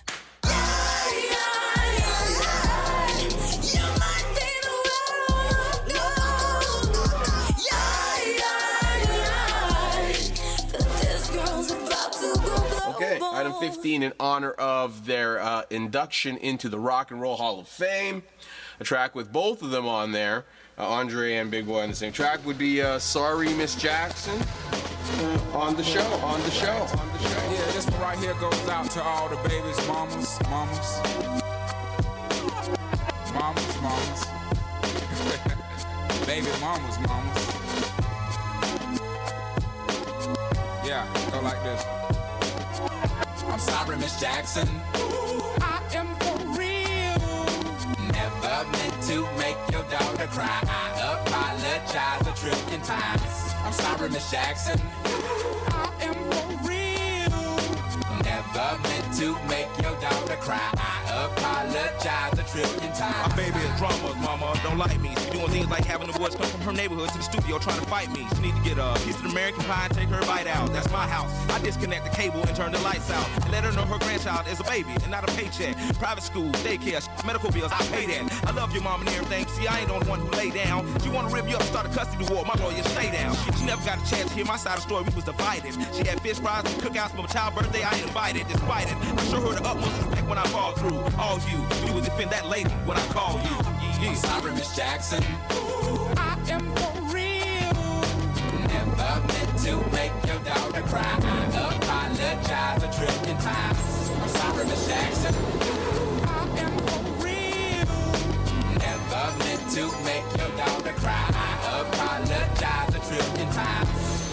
Okay, item 15 in honor of their induction into the Rock and Roll Hall of Fame. A track with both of them on there, Andre and Big Boy on the same track, would be Sorry Miss Jackson on the show. Yeah, this one right here goes out to all the babies, mamas. Baby mamas. Yeah, go like this. I'm sorry, Miss Jackson. I am for real. Never meant to make your daughter cry. I apologize a trillion times. I'm sorry, Miss Jackson. I am for real. Never meant to make your daughter cry. I apologize a trillion times. My baby is drama, mama. Don't like me. She doing things like having the boys come from her neighborhood to the studio trying to fight me. She need to get a piece of American pie and take her bite out. That's my house. I disconnect the cable and turn the lights out and let her know her grandchild is a baby and not a paycheck. Private school, daycare, medical bills, I pay that. I love your mom and everything. See, I ain't the only one who lay down. She wanna rip you up, start a custody war. My lawyer, stay down. She never got a chance to hear my side of the story. We was divided. She had fish fries and cookouts for my child's birthday. I ain't invited, despite it. I show her the utmost respect when I fall through. All you would defend that lady when I call you. I'm sorry, Miss Jackson. I am for real. Never meant to make your daughter cry. I apologize a trillion times. I'm sorry, Miss Jackson. I am for real. Never meant to make your daughter cry. I apologize a trillion times.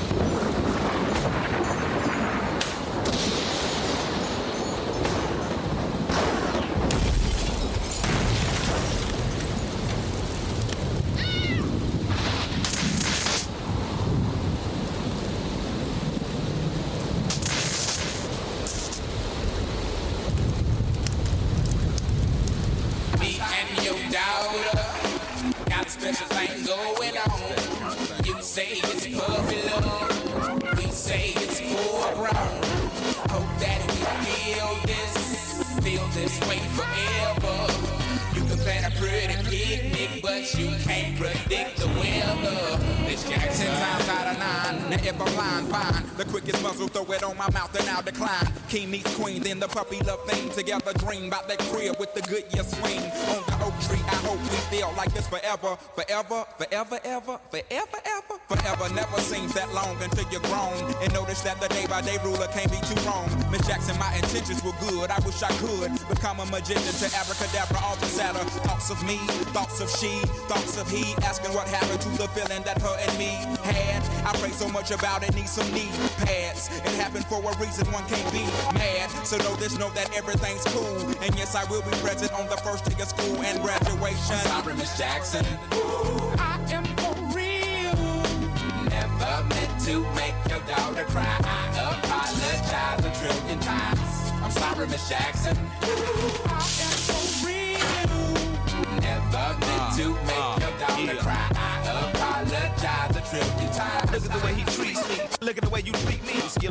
Got a special thing going on. You say it's puppy love, we say it's full grown. Hope that we feel this way forever. You can plan a pretty picnic, but you can't predict the weather. Miss Jackson. 10 times out of 9, now if I'm lying, fine. The quickest muzzle, throw it on my mouth and I'll decline. King meets queen, then the puppy love thing. Together dream about that crib with the good year swing. On the oak tree, I hope we feel like this forever. Forever, forever, ever, forever, ever. Forever never seems that long until you're grown. And notice that the day by day ruler can't be too wrong. Miss Jackson, my intentions were good. I wish I could become a magician to abracadabra, all the sadder. Thoughts of me, thoughts of she, thoughts of he. Asking what happened to the feeling that her and me had. I pray so much about it, need some knee pads. It happened for a reason, one can't be mad. So know this, know that everything's cool. And yes, I will be present on the first day of school and graduation. I'm sorry, Miss Jackson. I am for real. Never meant to make your daughter cry. I apologize a trillion times. I'm sorry, Miss Jackson. I am for real.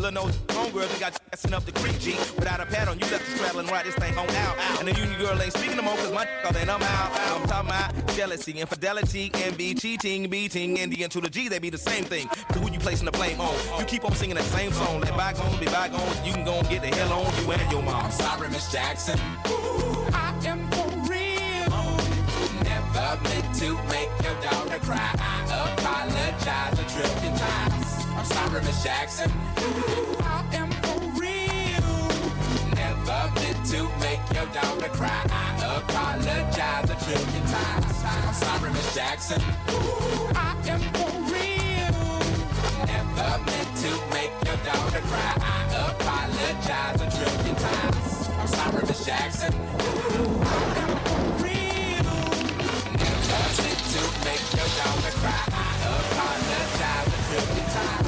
little nose homegirls and got passing up the creek, G. Without a pad on, you left the straddle and ride this thing on out. And the union girl ain't speaking no more, cause my all then I'm out. I'm talking about jealousy, infidelity, envy, cheating, beating, and the N to the G, they be the same thing. So who you placing the blame on? You keep on singing that same song. Let bygones be bygones, you can go and get the hell on you and your mom. I'm sorry, Miss Jackson. Ooh, I am for real. Never meant to make your daughter cry. I apologize a trillion times. I'm sorry, Miss Jackson. Ooh, I am for real. Never meant to make your daughter cry. I apologize a trillion times. I'm sorry, Miss Jackson. Ooh, I am for real. Never meant to make your daughter cry. I apologize a trillion times. I'm sorry, Miss Jackson. Ooh, I am for real. Never meant to make your daughter cry. I apologize a trillion times.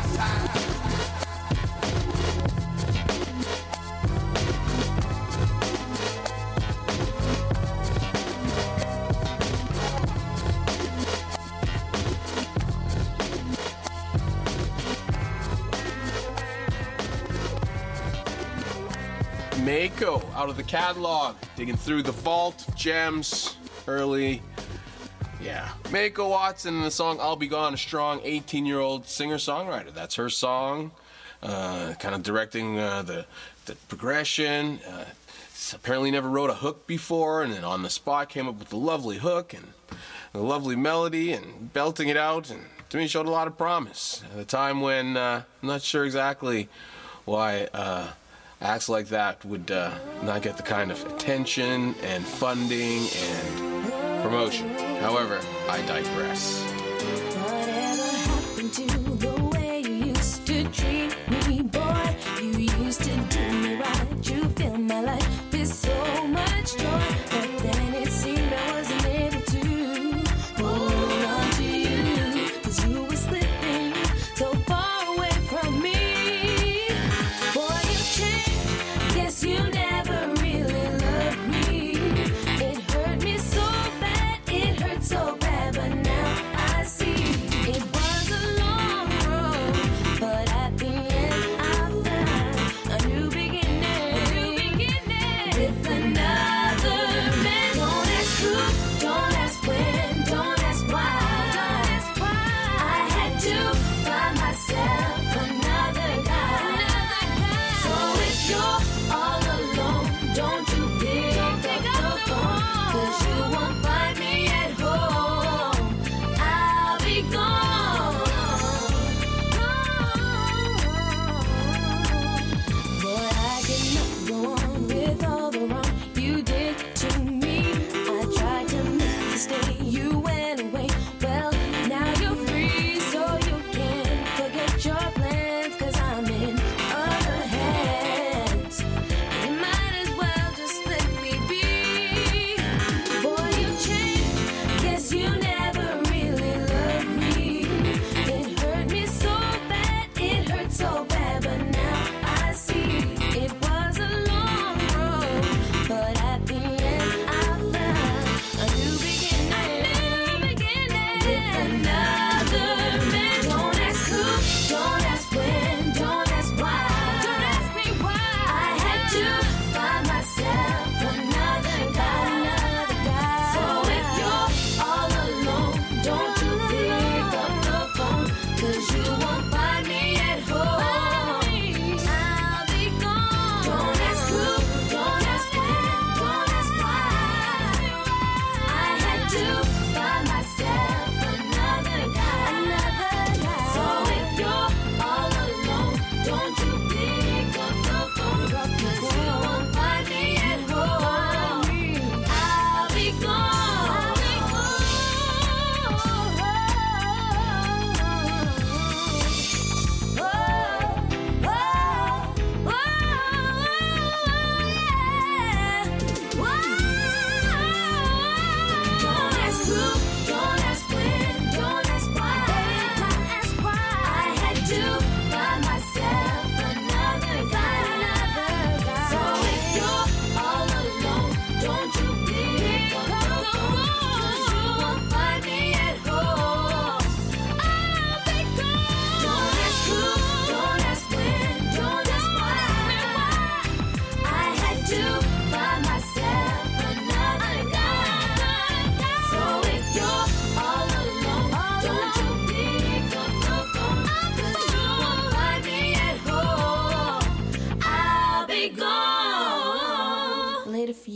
Mako out of the catalog, digging through the vault of gems early. Yeah, Mako Watson in the song I'll Be Gone, a strong 18-year-old singer-songwriter. That's her song, kind of directing the progression. Apparently never wrote a hook before, and then on the spot came up with a lovely hook and a lovely melody and belting it out, and to me showed a lot of promise. At a time when I'm not sure exactly why acts like that would not get the kind of attention and funding and promotion. However, I digress. Whatever happened to the way you used to treat me, boy? You used to do me right. You filled my life with so much joy, but then it seemed I wasn't able to hold on to you, 'cause you were slipping so far away from me. Boy, you changed. Guess you never really loved me. It hurt me so bad, it hurt so bad, but now I see.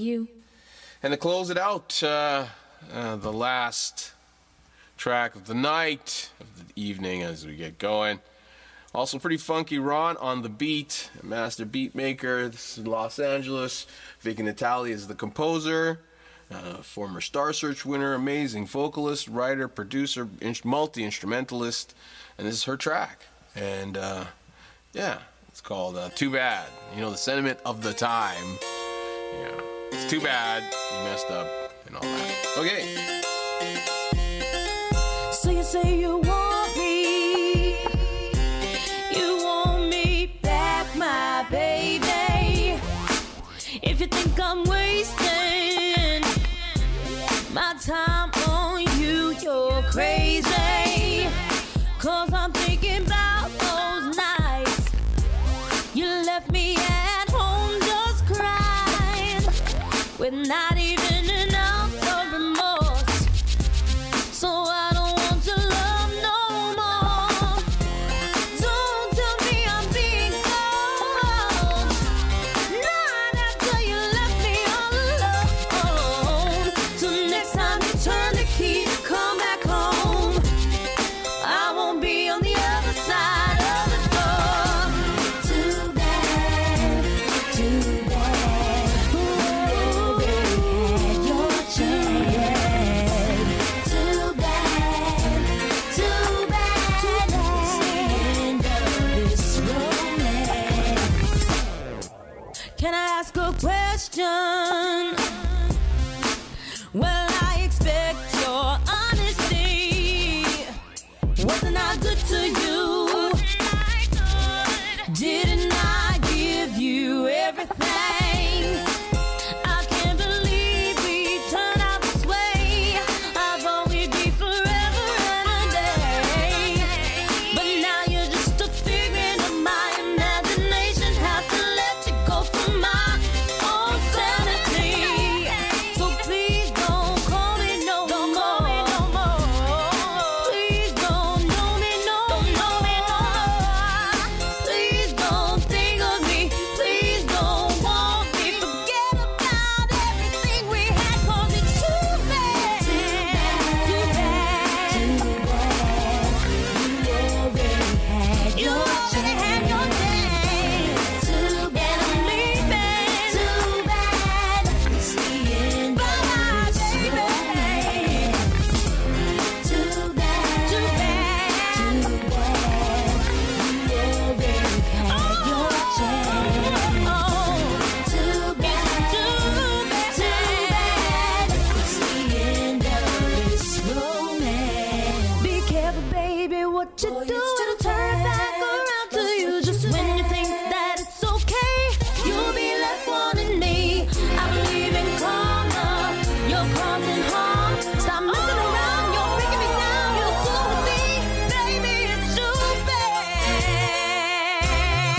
you. And to close it out, the last track of the night, of the evening as we get going. Also pretty funky. Ron on the beat, a master beat maker. This is Los Angeles. Vicky Natali is the composer. Former Star Search winner, amazing vocalist, writer, producer, multi-instrumentalist. And this is her track. And yeah, it's called Too Bad. You know, the sentiment of the time. Yeah, it's too bad you messed up and all that. Okay. So you say you want me, back, my baby. If you think I'm wasting my time on you, you're crazy. 'Cause I'm thinking about those nights you left me at home just crying, with not even an ounce of remorse. So I don't want your love no more. Don't tell me I'm being cold, not after you left me all alone. So next time you turn the key, come back home, I won't be on the other side of the door. Too bad, too bad. Ooh, baby, had your chance. Too bad, too bad. Stand up this romance. Can I ask a question? Well, I expect your honesty. Wasn't I good to you? Didn't I give you everything? I can't believe we turned out this way. I thought we'd be forever and a day, but now you're just a figment of my imagination. Have to let you go for my own sanity. So please don't call me no more. Please don't know me no more. Please don't think of me. Please don't want me. Forget about everything we had, 'cause it's too bad. Too bad, too bad. You already had your chance. Too bad I'm leaving. Too bad. Staying by my baby. Too bad, too bad, too bad. You already had your chance. Too bad, too bad. Staying down this romance. Be careful, baby, what you do. It'll turn back around to you. Just when you think that it's okay, you'll be left wanting me. I believe in karma. You're causing harm. Stop messing around. You're breaking me down. You'll soon see, baby, it's too bad.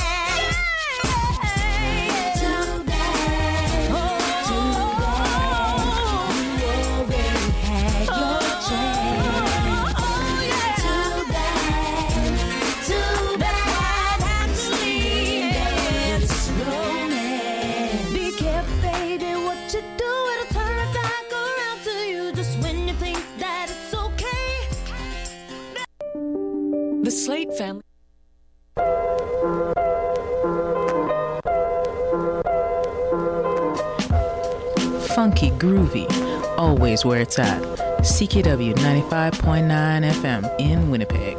Too bad. Too bad. You already had your chance. Too bad. Too bad. Have to leave this romance. Be careful, baby, what you do. It'll turn back around to you. Just when you think that it's okay. The Slate Family. Funky, groovy, always where it's at. CKW 95.9 FM in Winnipeg.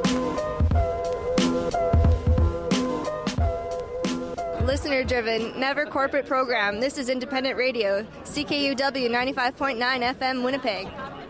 Listener driven, never corporate program. This is independent radio. CKUW 95.9 FM Winnipeg.